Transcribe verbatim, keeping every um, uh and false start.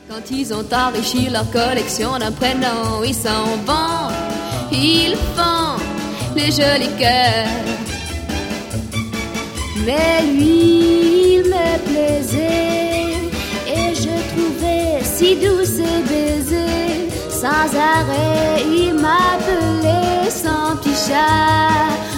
Quand ils ont enrichi leur collection d'un prénom, ils s'en vont, ils font les jolis cœurs. Mais lui, il me plaisait, et je trouvais si doux ses baisers. Sans arrêt, il m'appelait son petit chat.